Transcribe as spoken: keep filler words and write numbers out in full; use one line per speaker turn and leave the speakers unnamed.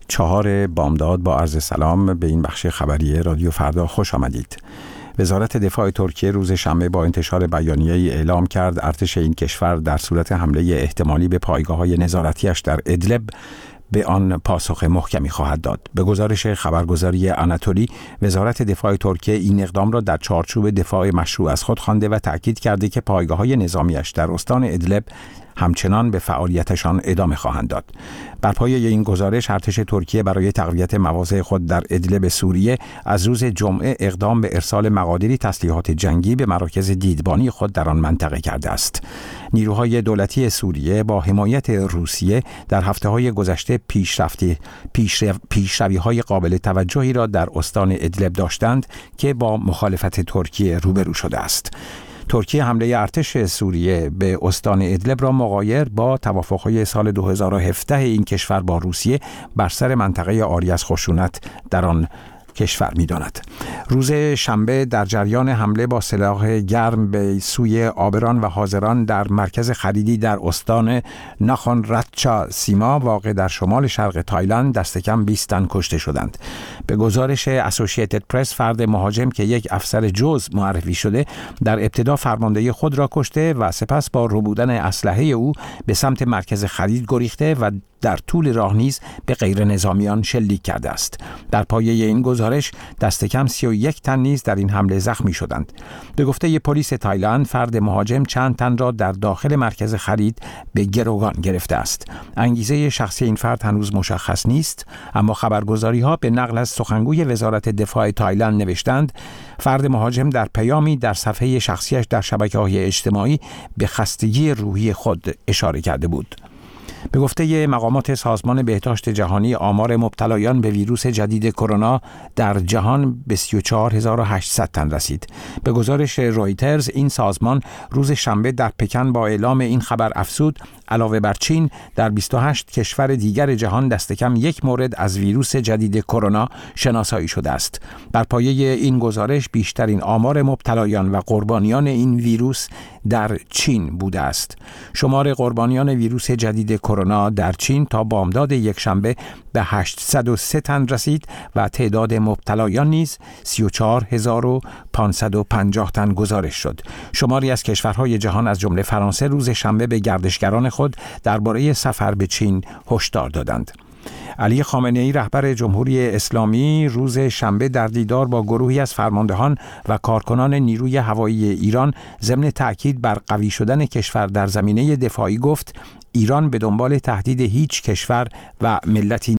چهار بامداد با عرض سلام به این بخش خبری رادیو فردا خوش آمدید. وزارت دفاع ترکیه روز شنبه با انتشار بیانیه‌ای اعلام کرد ارتش این کشور در صورت حمله احتمالی به پایگاه‌های نظارتیش در ادلب به آن پاسخ محکمی خواهد داد. به گزارش خبرگزاری آناتولی، وزارت دفاع ترکیه این اقدام را در چارچوب دفاع مشروع از خود خوانده و تأکید کرده که پایگاه‌های نظامیش در استان ادلب همچنان به فعالیتشان ادامه خواهند داد. بر پایه این گزارش، ارتش ترکیه برای تقویت مواضع خود در ادلب سوریه از روز جمعه اقدام به ارسال مقادیری تسلیحات جنگی به مراکز دیدبانی خود در آن منطقه کرده است. نیروهای دولتی سوریه با حمایت روسیه در هفته‌های گذشته پیشرفتی پیشروی‌های قابل توجهی را در استان ادلب داشتند که با مخالفت ترکیه روبرو شده است. ترکیه حمله ارتش سوریه به استان ادلب را مغایر با توافق‌های سال دو هزار و هفده این کشور با روسیه بر سر منطقه عاری از خشونت در آن کشور می‌داند. روز شنبه در جریان حمله با سلاح گرم به سوی آبران و حاضران در مرکز خریدی در استان ناخن راتچا سیما واقع در شمال شرق تایلند دست کم بیست تن کشته شدند. به گزارش اسوسییتد پرس، فرد مهاجم که یک افسر جز معرفی شده در ابتدا فرمانده خود را کشته و سپس با ربودن اسلحه او به سمت مرکز خرید گریخته و در طول راه نیز به غیر نظامیان شلیک کرده است. در پایه این گزارش دست کم سی و یک تن نیز در این حمله زخمی شدند. به گفته پلیس تایلند، فرد مهاجم چند تن را در داخل مرکز خرید به گروگان گرفته است. انگیزه شخصی این فرد هنوز مشخص نیست، اما خبرگزاری‌ها به نقل از سخنگوی وزارت دفاع تایلند نوشتند فرد مهاجم در پیامی در صفحه شخصیش در شبکه‌های اجتماعی به خستگی روحی خود اشاره کرده بود. به گفته مقامات سازمان بهداشت جهانی، آمار مبتلایان به ویروس جدید کرونا در جهان به سی و چهار هزار و هشتصد تن رسید. به گزارش رویترز، این سازمان روز شنبه در پکن با اعلام این خبر افزود علاوه بر چین، در بیست و هشت کشور دیگر جهان دست کم یک مورد از ویروس جدید کرونا شناسایی شده است. بر پایه این گزارش، بیشترین آمار مبتلایان و قربانیان این ویروس در چین بوده است. شمار قربانیان ویروس جدید کرونا در چین تا بامداد یک شنبه به هشتصد و سه تن رسید و تعداد مبتلایان نیز سی و چهار هزار و پانصد و پنجاه تن گزارش شد. شماری از کشورهای جهان از جمله فرانسه روز شنبه به گردشگران خود درباره سفر به چین هشدار دادند. علی خامنه‌ای، رهبر جمهوری اسلامی، روز شنبه در دیدار با گروهی از فرماندهان و کارکنان نیروی هوایی ایران ضمن تأکید بر قوی شدن کشور در زمینه دفاعی گفت ایران به دنبال تهدید هیچ کشور و ملتی